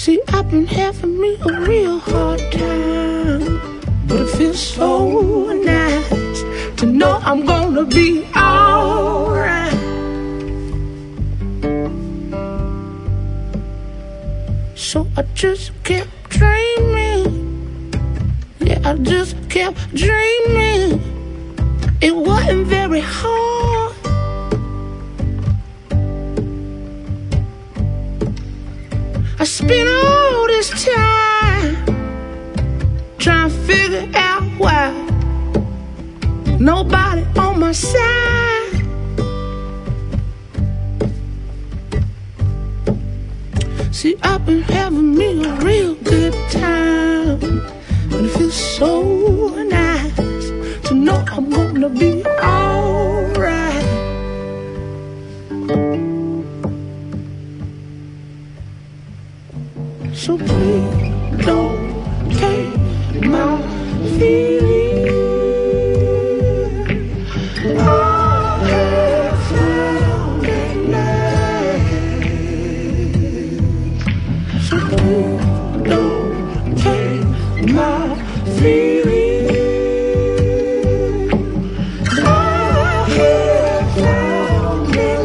See, I've been having me a real hard time, but it feels so nice to know I'm gonna be alright. So I just kept dreaming, yeah, I just kept dreaming. It wasn't very hard. I spent all this time trying to figure out why nobody on my side. See, I've been having me a real good time, and it feels so nice to know I'm gonna be alright. So please don't take my feelings. I have found at last. So please don't take my feelings. I have found at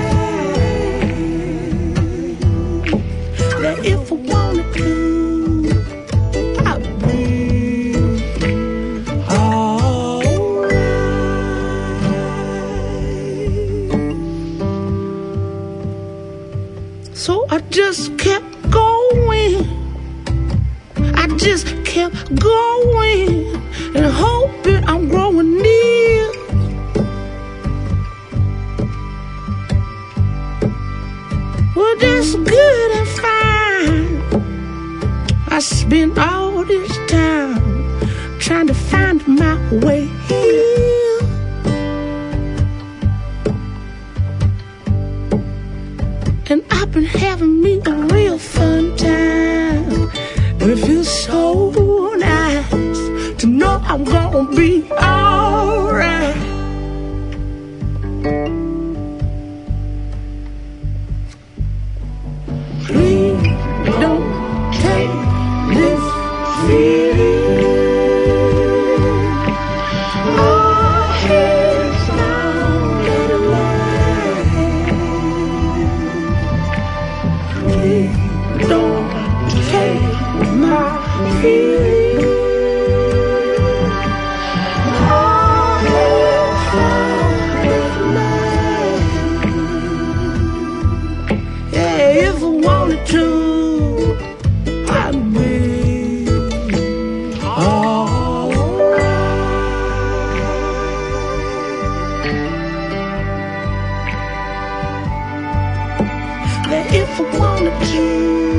last. That if I wanted to, I'd be alright. So I just kept going, I just kept going, and hoping I'm growing near. Well, that's good and fine. I spent all this time trying to find my way here. And I've been having me a real fun time, and it feels so nice to know I'm gonna be alright. Please don't take this feeling. I have found at last. Please don't take my feeling. I have found at last. Yeah, if I wanted to, I'd be alright. That if I wanted to,